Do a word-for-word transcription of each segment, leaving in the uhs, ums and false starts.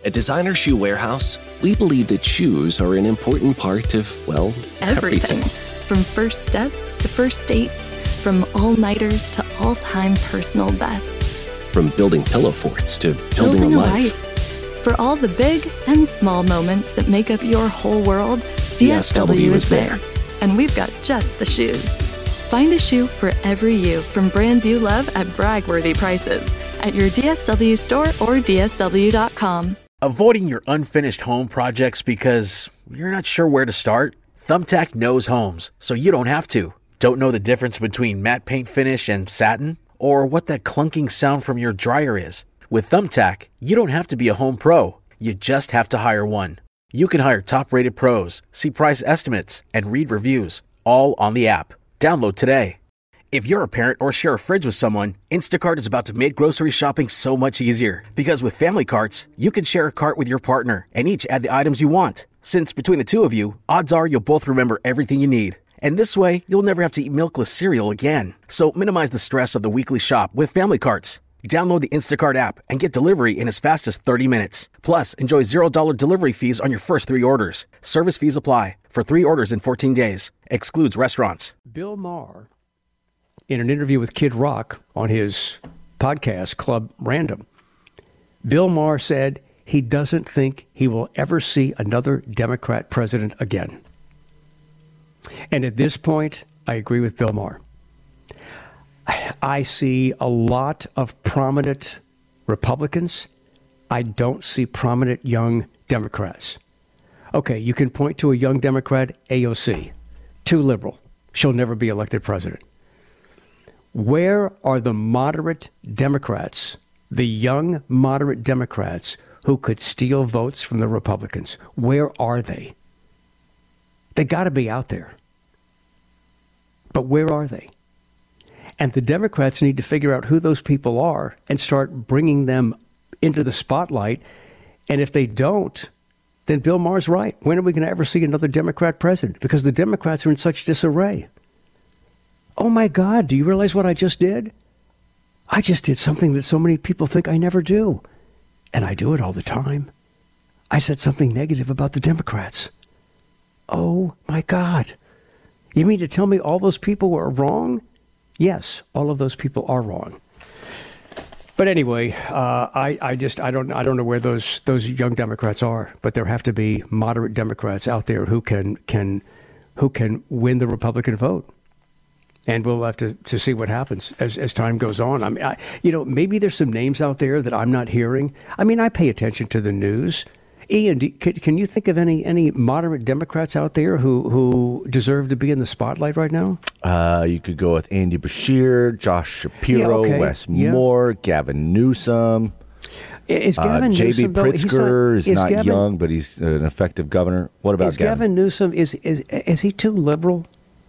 At Designer Shoe Warehouse, we believe that shoes are an important part of, well, everything. Everything. From first steps to first dates, from all-nighters to all-time personal bests. From building pillow forts to building, Building a a life. life. For all the big and small moments that make up your whole world, D S W is there. And we've got just the shoes. Find a shoe for every you from brands you love at brag-worthy prices at your D S W store or D S W dot com. Avoiding your unfinished home projects because you're not sure where to start? Thumbtack knows homes, so you don't have to. Don't know the difference between matte paint finish and satin? Or what that clunking sound from your dryer is? With Thumbtack, you don't have to be a home pro. You just have to hire one. You can hire top-rated pros, see price estimates, and read reviews, all on the app. Download today. If you're a parent or share a fridge with someone, Instacart is about to make grocery shopping so much easier. Because with family carts, you can share a cart with your partner and each add the items you want. Since between the two of you, odds are you'll both remember everything you need. And this way, you'll never have to eat milkless cereal again. So minimize the stress of the weekly shop with family carts. Download the Instacart app and get delivery in as fast as thirty minutes. Plus, enjoy zero dollars delivery fees on your first three orders. Service fees apply for three orders in fourteen days. Excludes restaurants. Bill Maher, in an interview with Kid Rock on his podcast, Club Random, Bill Maher said he doesn't think he will ever see another Democrat president again. And at this point, I agree with Bill Maher. I see a lot of prominent Republicans. I don't see prominent young Democrats. Okay, you can point to a young Democrat, A O C, too liberal. She'll never be elected president. Where are the moderate Democrats, the young moderate Democrats who could steal votes from the Republicans? Where are they? They got to be out there. But where are they? And the Democrats need to figure out who those people are and start bringing them into the spotlight. And if they don't, then Bill Maher's right. When are we going to ever see another Democrat president? Because the Democrats are in such disarray. Oh, my God, do you realize what I just did? I just did something that so many people think I never do. And I do it all the time. I said something negative about the Democrats. Oh, my God. You mean to tell me all those people were wrong? Yes, all of those people are wrong. But anyway, uh, I, I just I don't I don't know where those those young Democrats are, but there have to be moderate Democrats out there who can can who can win the Republican vote. And we'll have to, to see what happens as, as time goes on. I mean, I, you know, maybe there's some names out there that I'm not hearing. I mean, I pay attention to the news. Ian, do, can, can you think of any any moderate Democrats out there who, who deserve to be in the spotlight right now? Uh, you could go with Andy Beshear, Josh Shapiro, yeah, okay. Wes yeah. Moore, Gavin Newsom. Is Gavin uh, J B Newsom, though, he's Pritzker not, is, is not Gavin, young, but he's an effective governor. What about is Gavin? Gavin Newsom? Is is is he too liberal?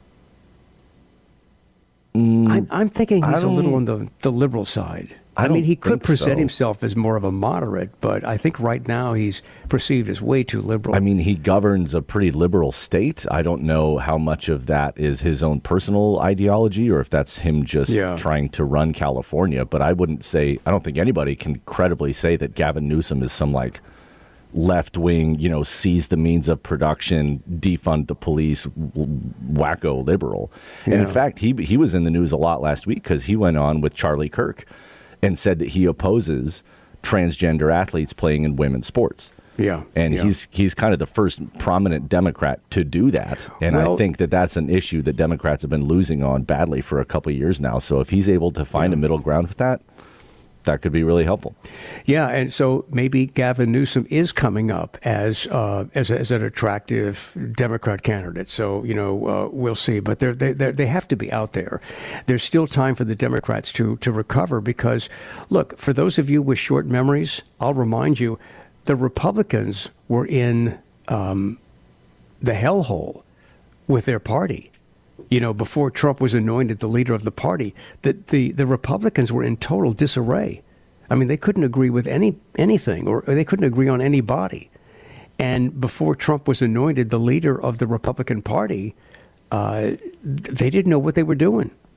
Mm, I'm, I'm thinking he's a a little on the, the liberal side. I, I mean, he could present so. himself as more of a moderate, but I think right now he's perceived as way too liberal. I mean, he governs a pretty liberal state. I don't know how much of that is his own personal ideology or if that's him just yeah. trying to run California. But I wouldn't say, I don't think anybody can credibly say that Gavin Newsom is some like left wing, you know, seize the means of production, defund the police, wacko liberal. Yeah. And in fact, he he was in the news a lot last week because he went on with Charlie Kirk and said that he opposes transgender athletes playing in women's sports. Yeah. And yeah. he's he's kind of the first prominent Democrat to do that. And well, I think that that's an issue that Democrats have been losing on badly for a couple of years now. So if he's able to find yeah. a middle ground with that, that could be really helpful. Yeah, and so maybe Gavin Newsom is coming up as uh, as, a, as an attractive Democrat candidate. So, you know, uh, we'll see. But they're, they they're, they have to be out there. There's still time for the Democrats to, to recover because, look, for those of you with short memories, I'll remind you, the Republicans were in um, the hellhole with their party. You know, before Trump was anointed the leader of the party, the, the, the Republicans were in total disarray. I mean, they couldn't agree with any anything, or, or they couldn't agree on anybody. And before Trump was anointed the leader of the Republican Party, uh, they didn't know what they were doing.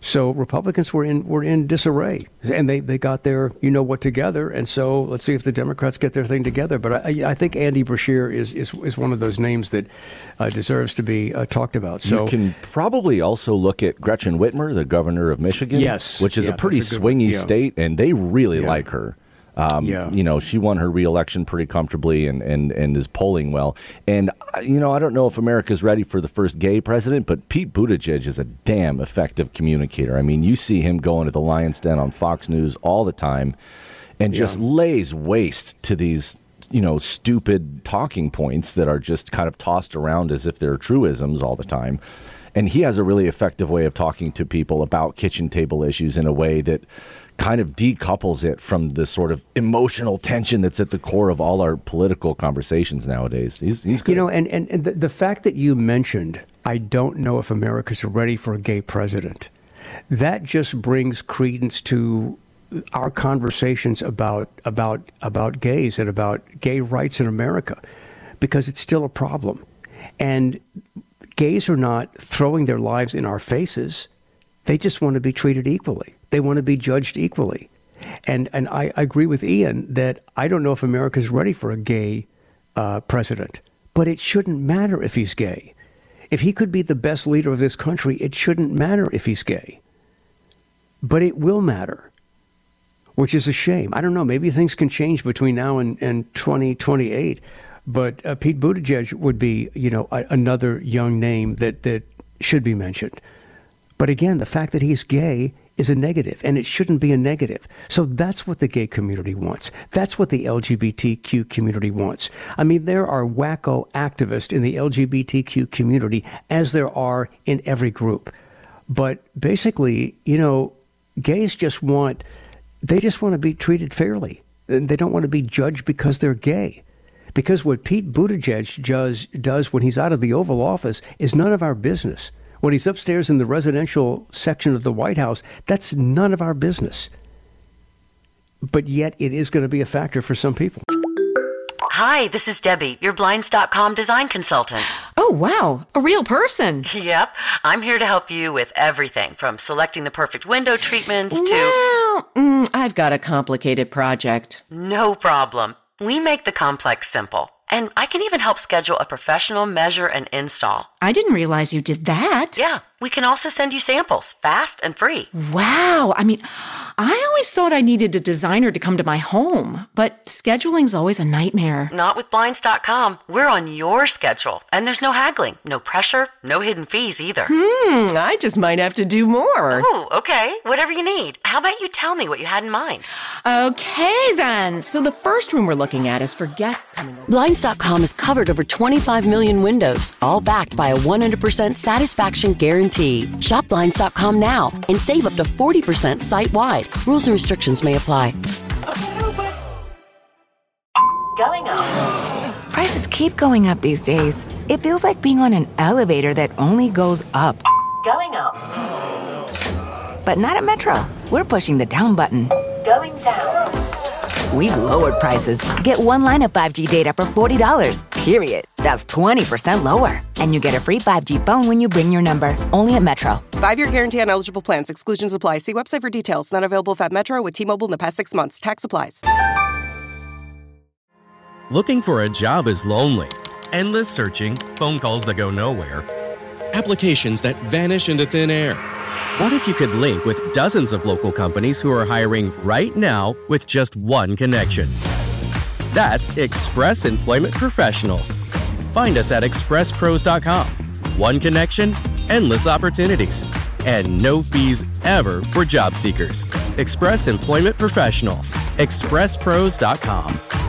So Republicans were in were in disarray, and they, they got their you know what together. And so let's see if the Democrats get their thing together. But I, I think Andy Beshear is, is is one of those names that uh, deserves to be uh, talked about. So you can probably also look at Gretchen Whitmer, the governor of Michigan, yes, which is yeah, a pretty a swingy yeah. state, and they really yeah. like her. Um, yeah. You know, she won her reelection pretty comfortably and, and, and is polling well. And, you know, I don't know if America's ready for the first gay president, but Pete Buttigieg is a damn effective communicator. I mean, you see him going to the Lion's Den on Fox News all the time and yeah. just lays waste to these, you know, stupid talking points that are just kind of tossed around as if they're truisms all the time. And he has a really effective way of talking to people about kitchen table issues in a way that kind of decouples it from the sort of emotional tension that's at the core of all our political conversations nowadays. He's, he's good. You know, and, and, and the, the fact that you mentioned, I don't know if America's ready for a gay president, that just brings credence to our conversations about about about gays and about gay rights in America, because it's still a problem. And gays are not throwing their lives in our faces. They just want to be treated equally. They want to be judged equally. And and I, I agree with Ian that I don't know if America's ready for a gay uh, president, but it shouldn't matter if he's gay. If he could be the best leader of this country, it shouldn't matter if he's gay. But it will matter, which is a shame. I don't know, maybe things can change between now and, and twenty twenty-eight, but uh, Pete Buttigieg would be, you know, a, another young name that, that should be mentioned. But again, the fact that he's gay is a negative, and it shouldn't be a negative. So that's what the gay community wants. That's what the L G B T Q community wants. I mean, there are wacko activists in the L G B T Q community, as there are in every group. But basically, you know, gays just want, they just want to be treated fairly. And they don't want to be judged because they're gay. Because what Pete Buttigieg does, does when he's out of the Oval Office is none of our business. When he's upstairs in the residential section of the White House, that's none of our business. But yet it is going to be a factor for some people. Hi, this is Debbie, your Blinds dot com design consultant. Oh, wow. A real person. Yep. I'm here to help you with everything from selecting the perfect window treatments to... Well, mm, I've got a complicated project. No problem. We make the complex simple. And I can even help schedule a professional measure and install. I didn't realize you did that. Yeah. We can also send you samples, fast and free. Wow. I mean, I always thought I needed a designer to come to my home, but scheduling's always a nightmare. Not with Blinds dot com. We're on your schedule. And there's no haggling, no pressure, no hidden fees either. Hmm, I just might have to do more. Oh, okay. Whatever you need. How about you tell me what you had in mind? Okay, then. So the first room we're looking at is for guests coming over. Blinds dot com has covered over twenty-five million windows, all backed by a one hundred percent satisfaction guarantee. Shop Blinds dot com now and save up to forty percent site-wide. Rules and restrictions may apply. Going up. Prices keep going up these days. It feels like being on an elevator that only goes up. Going up. But not at Metro. We're pushing the down button. Going down. We've lowered prices. Get one line of five G data for forty dollars, period. That's twenty percent lower. And you get a free five G phone when you bring your number. Only at Metro. Five-year guarantee on eligible plans. Exclusions apply. See website for details. Not available if at Metro with T-Mobile in the past six months. Tax applies. Looking for a job is lonely. Endless searching, phone calls that go nowhere, applications that vanish into thin air. What if you could link with dozens of local companies who are hiring right now with just one connection? That's Express Employment Professionals. Find us at express pros dot com. One connection, endless opportunities, and no fees ever for job seekers. Express Employment Professionals. express pros dot com.